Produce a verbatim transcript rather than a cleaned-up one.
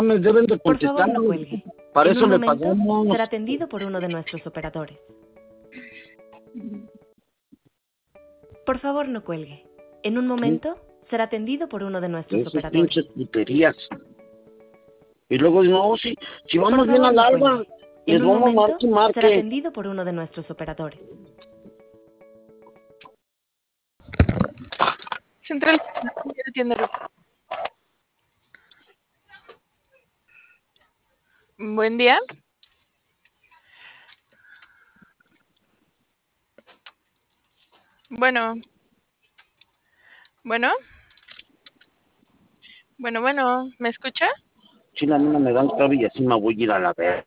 me deben de Por favor, contestar. no cuelgue. Para En eso un le momento pagamos. será atendido por uno de nuestros operadores. Por favor, no cuelgue. En un momento será atendido por uno de nuestros Esas operadores. pinches puterías. Y luego, no, si, si Por vamos bien favor, al no alba, cuelgue. les En un vamos a momento marque y será marque. atendido por uno de nuestros operadores. Central. Atiende. Buen día. Bueno. Bueno. Bueno, bueno, ¿me escucha? Si la nena me dan clave y así me voy a ir a la ver.